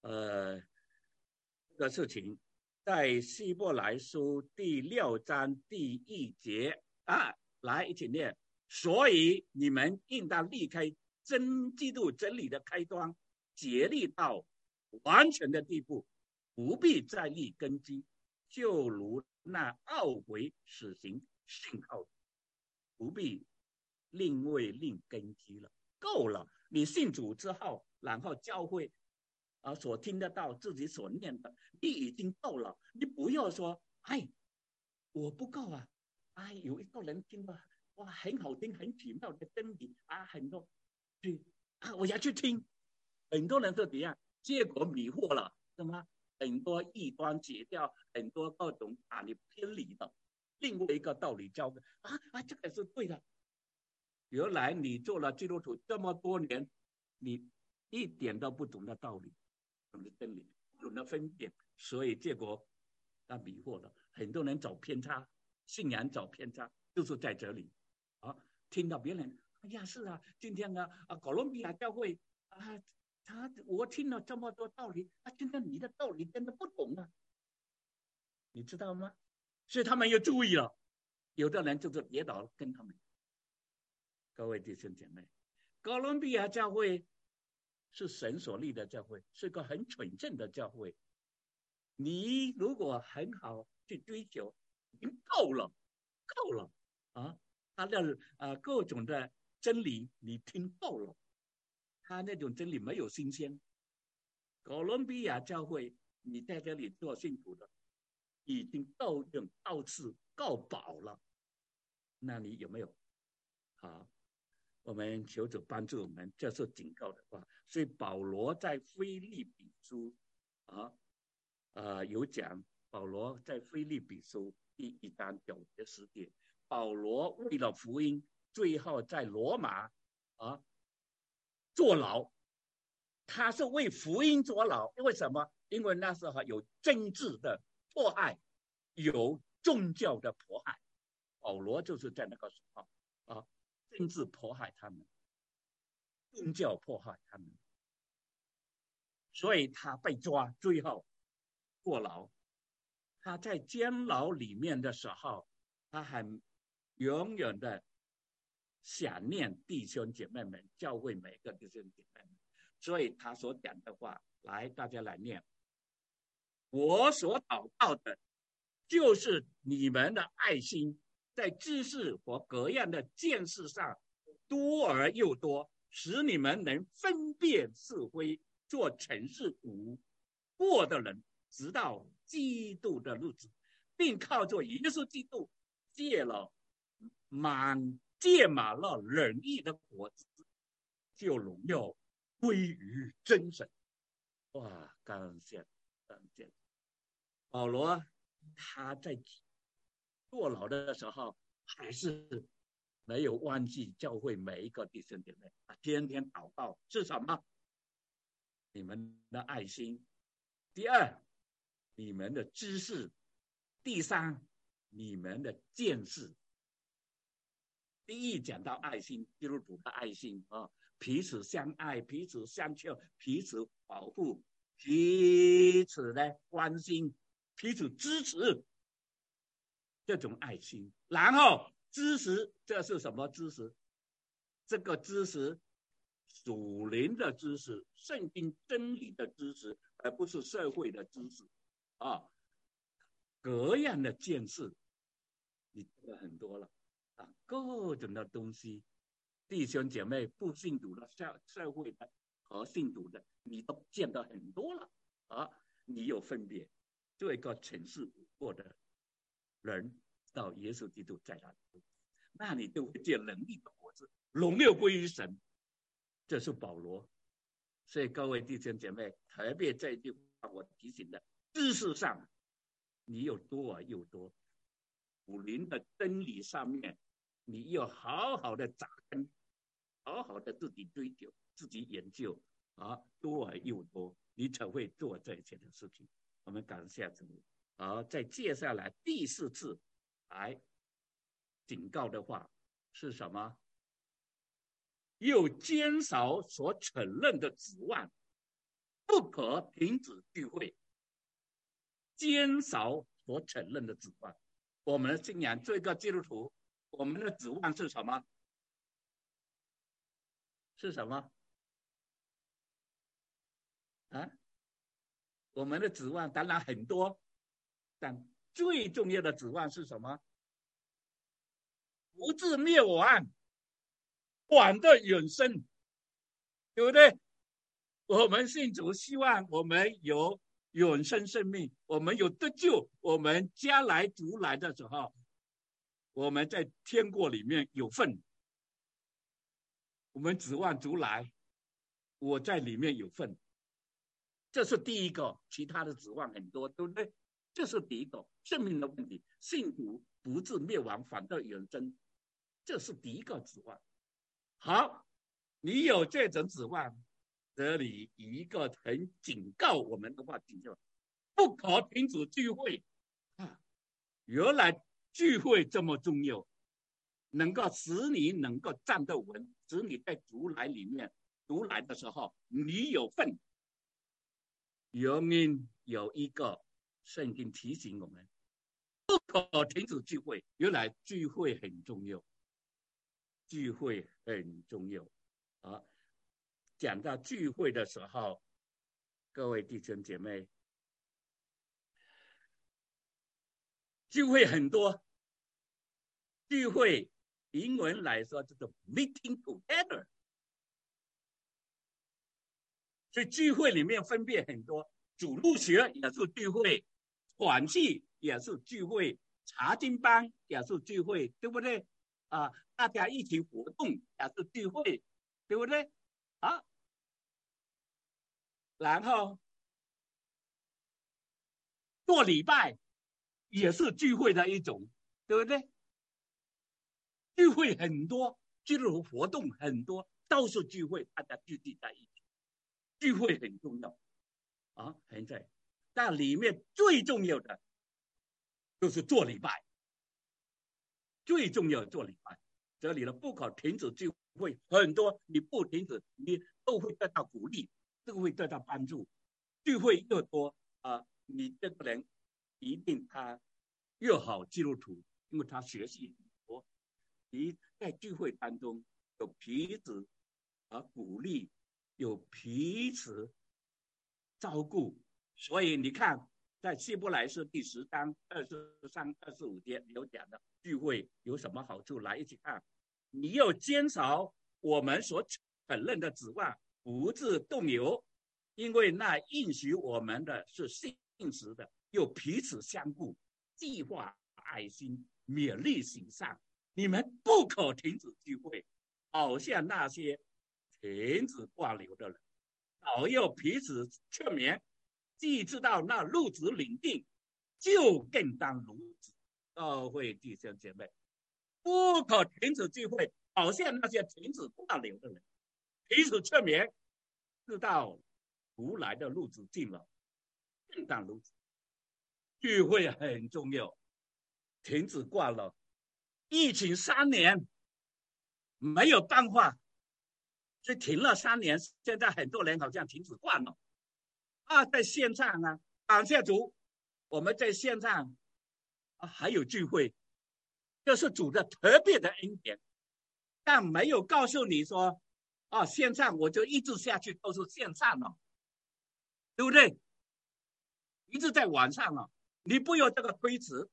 这个事情，在希伯来书第6章第1节来一起念。所以你们应当离开真基督真理的开端，竭力到完全的地步，不必再立根基，就如那懊悔死刑信号，不必另为另根基了，够了。你信主之后，然后教会所听得到自己所念的，你已经够了。你不要说，我不够啊，有一个人听了，哇，很好听，很奇妙的真理很多，对我要去听。很多人都怎样，结果迷惑了，是吗？很多异端解掉，很多各种把你偏离的另外一个道理教的这个是对的。原来你做了基督徒这么多年，你一点都不懂得道理，懂得真理，不懂得分辨，所以结果迷惑了。很多人走偏差，信仰走偏差，就是在这里听到别人，哎呀，是啊，今天哥伦比亚教会我听了这么多道理今天你的道理真的不懂你知道吗？所以他们要注意了，有的人就是跌倒了，跟他们。各位弟兄姐妹，哥伦比亚教会是神所立的教会，是个很纯正的教会。你如果很好去追求，已经够了，够了。 啊，他的各种的真理你听透了，他那种真理没有新鲜。哥伦比亚教会，你在这里做信徒的，已经够用够次够饱了，那你有没有？好，我们求主帮助我们，这是警告的话。所以保罗在腓立比书有讲，保罗在腓立比书第1章9节10节，保罗为了福音，最后在罗马坐牢。他是为福音坐牢，为什么？因为那时候有政治的迫害，有宗教的迫害。保罗就是在那个时候政治迫害他们，宗教迫害他们，所以他被抓，最后坐牢。他在监牢里面的时候，他很永远的想念弟兄姐妹们，教会每个弟兄姐妹们。所以他所讲的话，来，大家来念。我所祷告的，就是你们的爱心，在知识和各样的见识上多而又多，使你们能分辨是非，做诚实无过的人，直到基督的日子，并靠着耶稣基督结满了仁义的果子，就荣耀归于真神。哇，感谢感谢！保罗他在坐牢的时候，还是没有忘记教会每一个弟兄姐妹，天天祷告是什么？你们的爱心。第二，你们的知识。第三，你们的见识。第一讲到爱心，基督徒的爱心彼此相爱，彼此相救，彼此保护，彼此的关心，彼此支持，这种爱心。然后知识，这是什么知识？这个知识，属灵的知识，圣经真理的知识，而不是社会的知识各样的见识，你知道很多了各种的东西，弟兄姐妹不信主的、社会的和信主的，你都见到很多了你有分别，做一个诚实无过的人，到耶稣基督在那里，那你就会见能力的果子，荣耀归于神。这是保罗。所以各位弟兄姐妹，特别这一句话我提醒的，知识上你有多而又多，属灵的真理上面你要好好的扎根，好好的自己追求，自己研究多而又多，你才会做这些的事情。我们感谢主。再接下来第4次来警告的话是什么？又减少所承认的指望，不可停止聚会。减少所承认的指望。我们的信仰，这个基督徒，我们的指望是什么？是什么我们的指望当然很多，但最重要的指望是什么？不至灭亡，反得永生，对不对？我们信主，希望我们有永生生命，我们有得救，我们将来主来的时候，我们在天国里面有份。我们指望主来，我在里面有份，这是第一个。其他的指望很多，对不对？这是第一个生命的问题。信主不至灭亡，反得永生，这是第一个指望。好，你有这种指望，这里一个很警告我们的话题，就不可停止聚会原来聚会这么重要，能够使你能够站得稳，使你在主来里面，主来的时候你有份。原因有一个，圣经提醒我们不可停止聚会。原来聚会很重要，聚会很重要讲到聚会的时候，各位弟兄姐妹，聚会很多， 聚会英文来说叫做 meeting together。所以聚会里面分别很多，主日学也是聚会，团契也是聚会，查经班也是聚会，对不对？啊，大家一起活动也是聚会，对不对？啊，然后做礼拜也是聚会的一种，对不对？聚会很多，基督徒活动很多，都是聚会，大家聚集在一起，聚会很重要啊，很在。但里面最重要的就是做礼拜，最重要的做礼拜。这里呢不可停止聚会，很多你不停止，你都会得到鼓励，都会得到帮助。聚会越多你这个人一定他越好基督徒，因为他学习很多。你在聚会当中有彼此鼓励，有彼此照顾，所以你看，在希伯来书第10章23、25节有讲的聚会有什么好处，来一起看。你要坚守我们所承认的指望，不致动摇，因为那应许我们的是信实的，又彼此相顾，计划爱心，勉励行善。你们不可停止聚会，好像那些停止挂流的人，早要彼此劝勉，既知道那路子领定，就更当如此。教会弟兄姐妹，不可停止聚会，好像那些停止挂流的人，彼此劝勉，知道如来的路子近了，更当如此。聚会很重要，停止挂了。疫情3年没有办法，所以停了3年，现在很多人好像停止惯了在线上感谢主，我们在线上还有聚会，这是主的特别的恩典，但没有告诉你说线上我就一直下去都是线上了，对不对？一直在网上了，你不有这个推辞，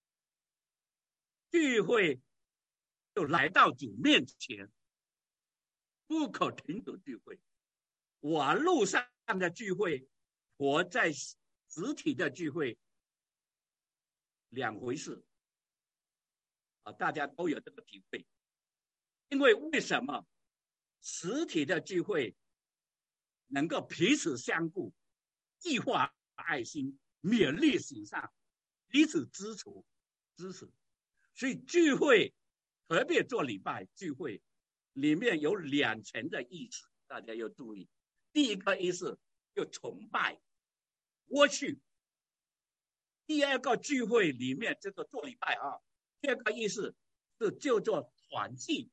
聚会就来到主面前，不可停止聚会。网络上的聚会和在实体的聚会两回事大家都有这个体会。因为什么？实体的聚会能够彼此相顾，计划爱心，勉励行善，彼此支持。所以聚会，特别做礼拜聚会，里面有2层的意思，大家要注意。第一个意思就崇拜，worship。第二个聚会里面这个做礼拜第二个意思是就做团契。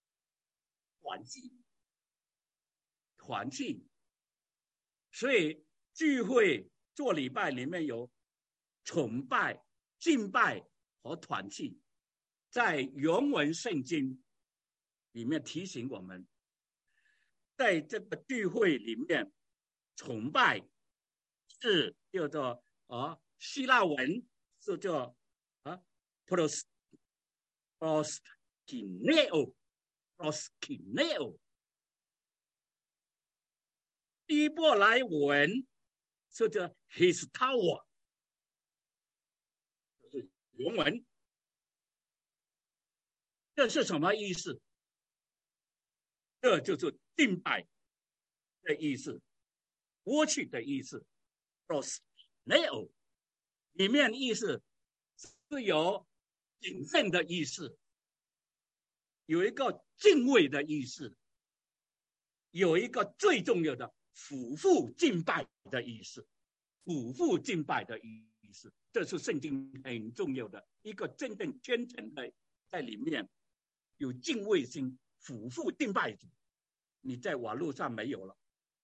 所以聚会做礼拜里面有崇拜、敬拜和团契。在原文圣经里面提醒我们，在这个聚会里面，崇拜是叫做希腊文是叫proskuneo。希伯来文是叫 histawa， 就是原文。这是什么意思？这就是敬拜的意思，worship的意思。proskuneo 里面意思是有谨慎的意思，有一个敬畏的意思，有一个最重要的俯伏敬拜的意思。这是圣经很重要的一个真正虔诚的，在里面有敬畏心，俯伏敬拜主。你在网络上没有了，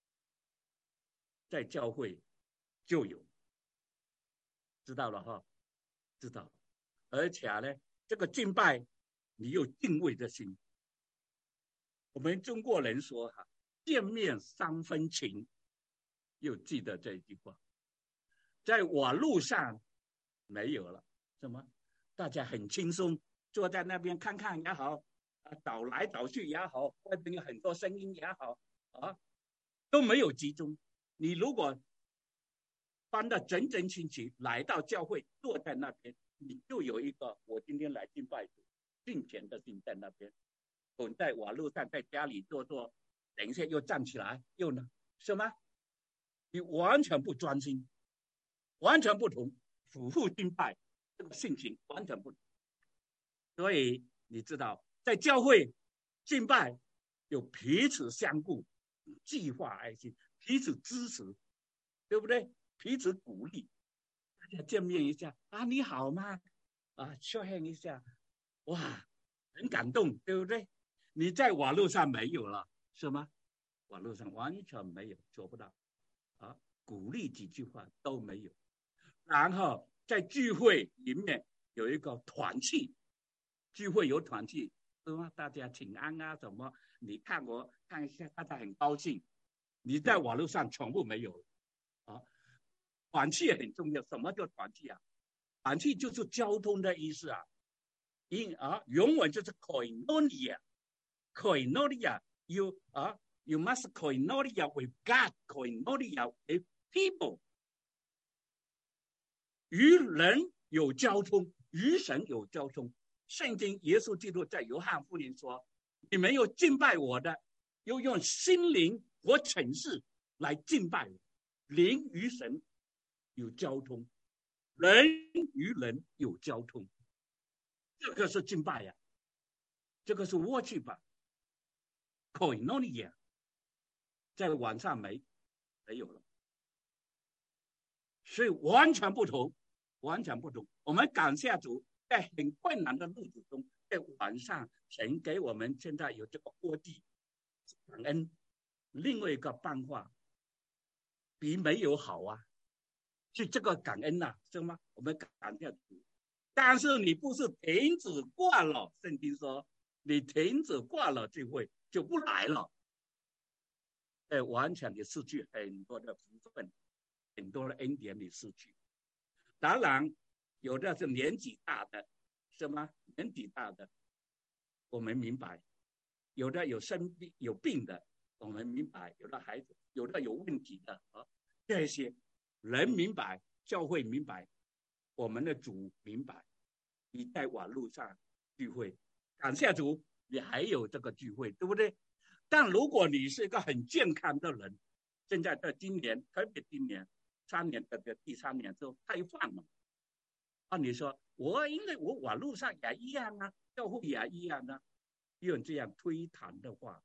在教会就有，知道了知道。而且呢，这个敬拜你有敬畏的心。我们中国人说见面3分情，又记得这句话。在网络上没有了，什么？大家很轻松， 坐在那边看看也好，倒来倒去也好，外边有很多声音也好，都没有集中。你如果搬得整整齐齐，来到教会坐在那边，你就有一个我今天来敬拜敬虔的心在那边。我在网络上在家里坐，等一下又站起来又呢，是吗？你完全不专心，完全不同，夫妇敬拜这个性情完全不同。所以你知道，在教会敬拜有彼此相顾，计划爱心，彼此支持，对不对？彼此鼓励，大家见面一下啊，你好吗？笑喊一下，哇，很感动，对不对？你在网络上没有了，是吗？网络上完全没有，做不到鼓励几句话都没有。然后在聚会里面有一个团契，聚会有团契，是吗？大家请安啊什么？你看我看一下，大家很高兴。你在网络上全部没有团契很重要。什么叫团契啊？团契就是交通的意思啊。原文就是 koinonia。koinonia you must koinonia with God, koinonia with people。与人有交通，与神有交通。圣经耶稣基督在约翰福音说：“你们有敬拜我的，又用心灵和诚实来敬拜我。”灵与神有交通，人与人有交通，这个是敬拜呀，这个是worship koinonia， 在网上没有了。所以完全不同，完全不同。我们感谢主，在很困难的日子中，在晚上神给我们现在有这个科技，感恩。另外一个办法比没有好啊，是这个感恩啊，是吗？我们感谢主。但是你不是停止惯了，圣经说你停止惯了聚会就不来了，完全的失去很多的福分，很多的恩典你失去。当然有的是年纪大的，是吗？年纪大的我们明白，有的有生病有病的我们明白，有的孩子有的有问题的这些人明白，教会明白，我们的主明白。你在网络上聚会，感谢主你还有这个聚会，对不对？但如果你是一个很健康的人，现在在今年，特别今年3年的第3年之后开放了你说因为我网络上也一样啊，教会也一样啊，用这样推谈的话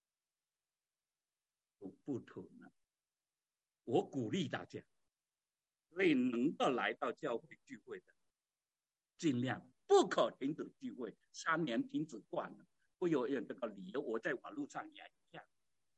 不可能。我鼓励大家，所以能够来到教会聚会的，尽量不可停止聚会，3年停止惯了，不有这个理由。我在网络上也一样。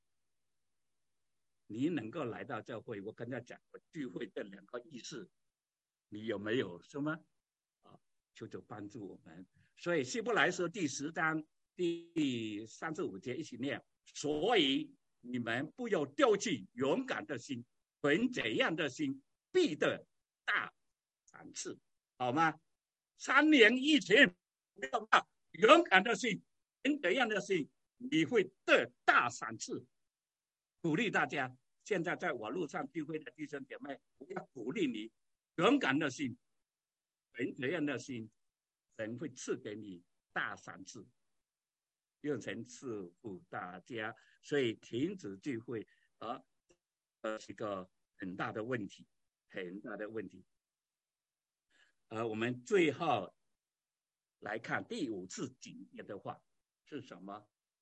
你能够来到教会，我跟他讲，聚会这2个意思，你有没有什么求主帮助我们。所以希伯来书第10章第35节一起念：所以你们不要丢弃勇敢的心，存这样的心，必得大赏赐，好吗？3年以前不要勇敢的心，存这样的心，你会得大赏赐。鼓励大家，现在在网络上聚会的弟兄姐妹，我要鼓励你，勇敢的心，存这样的心，神会赐给你大赏赐，愿神赐福大家。所以停止聚会是一个很大的问题，很大的问题。我们最后来看第5次警戒的话是什么？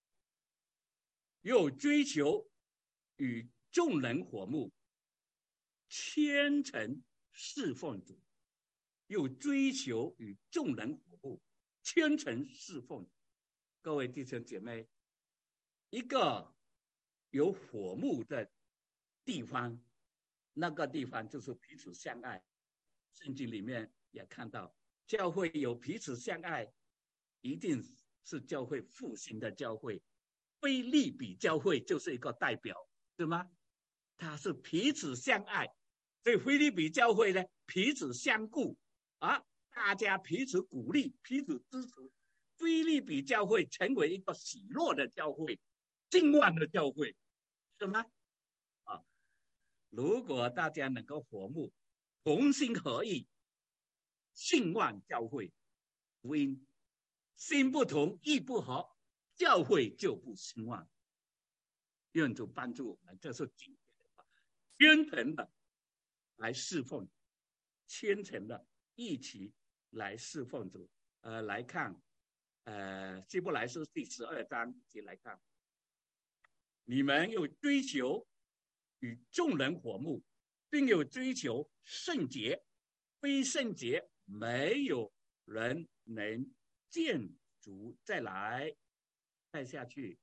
又追求与众人和睦，虔诚侍奉主。又追求与众人和睦，虔诚侍奉。各位弟兄姐妹，一个有和睦的地方，那个地方就是彼此相爱。圣经里面也看到，教会有彼此相爱，一定是教会复兴的教会。腓立比教会就是一个代表，对吗？它是彼此相爱，所以腓立比教会呢，彼此相顾大家彼此鼓励，彼此支持， 腓立比教会成为一个喜乐的教会，兴旺的教会，是吗？啊，如果大家能够和睦，同心合意，兴旺教会，福音心不同意不合，教会就不兴旺。愿主帮助我们，这是今天的话，虔诚的来侍奉，虔诚的一起来侍奉主。来看，希伯来书第12章，一起来看。你们有追求与众人和睦，并有追求圣洁，非圣洁没有人能见主。再来，再下去。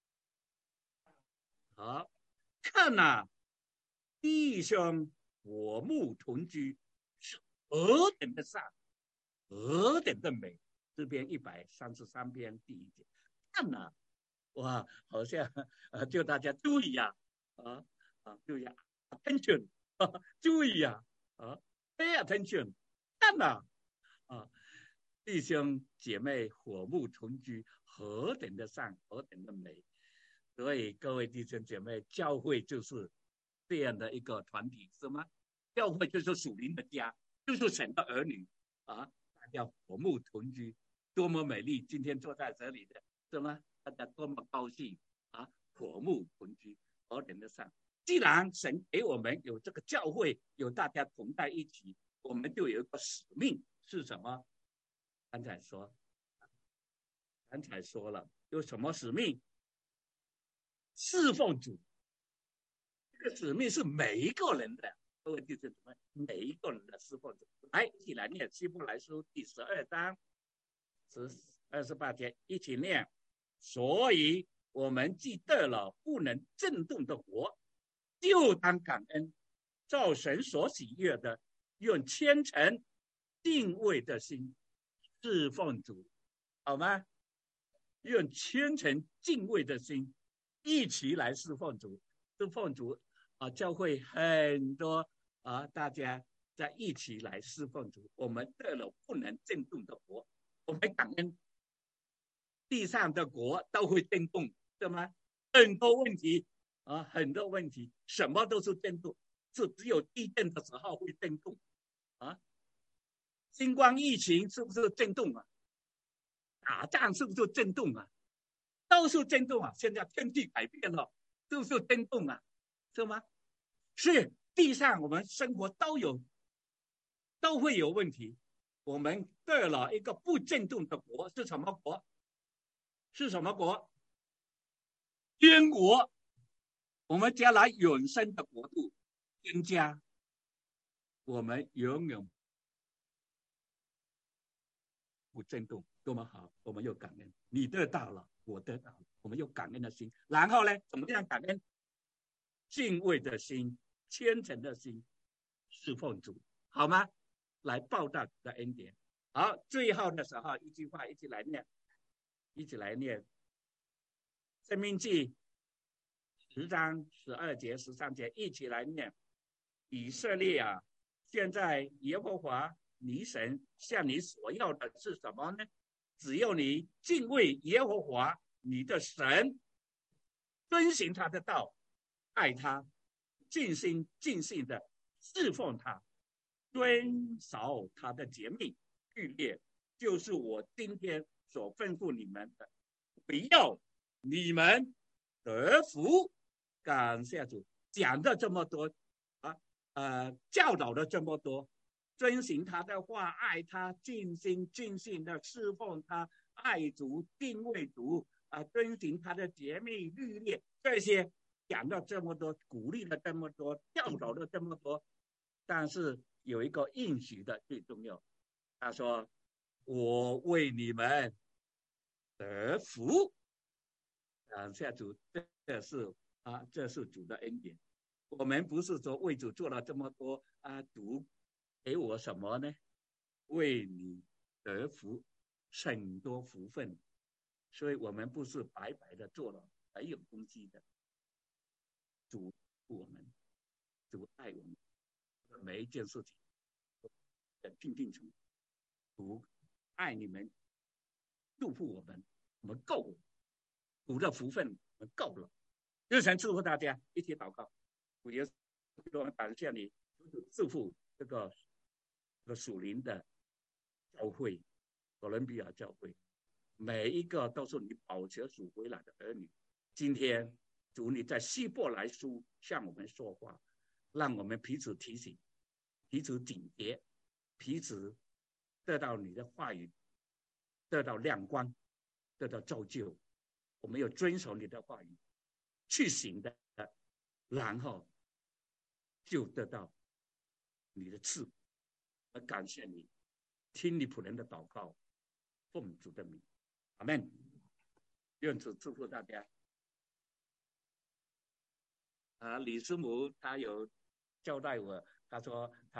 好，看呐，弟兄和睦同居是何等的善，何等的美。这边133篇第1节，看呐，哇，好像叫大家注意呀，注意 attention， 注意呀，pay attention， 看呐，弟兄姐妹和睦同居，何等的善，何等的美。所以各位弟兄姐妹，教会就是这样的一个团体，是吗？教会就是属灵的家，就是神的儿女大家和睦同居，多么美丽！今天坐在这里的，是吗？大家多么高兴和睦同居，何等的善！既然神给我们有这个教会，有大家同在一起，我们就有一个使命，是什么？刚才说了，有什么使命？侍奉主。这个使命是每一个人的，各位弟兄姊妹，每一个人的侍奉主。来，一起来念希伯来书第12章28节，一起念。所以我们既得了不能震动的国，就当感恩，照神所喜悦的，用虔诚敬畏的心侍奉主，好吗？用虔诚敬畏的心一起来侍奉主。侍奉主教会很多大家在一起来侍奉主。我们得了不能震动的国，我们感恩。地上的国都会震动，对吗？很多问题很多问题，什么都是震动，是只有地震的时候会震动新冠疫情是不是震动打仗是不是震动都是震动现在天气改变了，是不是震动是吗？是地上我们生活都会有问题。我们得了一个不震动的国，是什么国？是什么国？天国。我们将来永生的国度，天家，我们永远不震动，多么好！我们又感恩，你得到了，我得到了，我们有感恩的心。然后呢，怎么样感恩？敬畏的心，虔诚的心，侍奉主，好吗？来报答主的恩典。好，最后的时候一句话，一起来念，一起来念。申命记10章12节、13节，一起来念。以色列现在耶和华你神向你所要的是什么呢？只要你敬畏耶和华你的神，遵行他的道，爱他，尽心尽性的侍奉他，遵守他的诫命律例，就是我今天所吩咐你们的，不要你们得福。感谢主，讲的这么多教导的这么多，遵行他的话，爱他，尽心尽性的侍奉他，爱主，敬畏主遵行他的诫命律例，这些讲了这么多，鼓励了这么多，教导了这么多，但是有一个应许的最重要，他说我为你们得福。感谢主，这是主的恩典。我们不是说为主做了这么多主给我什么呢？为你得福，很多福分，所以我们不是白白的做了没有东西的。主我们，主爱我们，每一件事情都听清楚。主爱你们， 祝福我们，我们够了，主的福分我们够了。日神祝福大家，一起祷告。主耶稣，我们感谢你，祝福这个属灵的教会，哥伦比亚教会，每一个都是你保全赎回来的儿女。今天主你在希伯来书向我们说话，让我们彼此提醒，彼此警觉，彼此得到你的话语，得到亮光，得到造就。我们要遵守你的话语去行的，然后就得到你的赐福。感谢你，听你仆人的祷告，奉主的名，阿们。愿主祝福大家。李师母她有交代我，她说她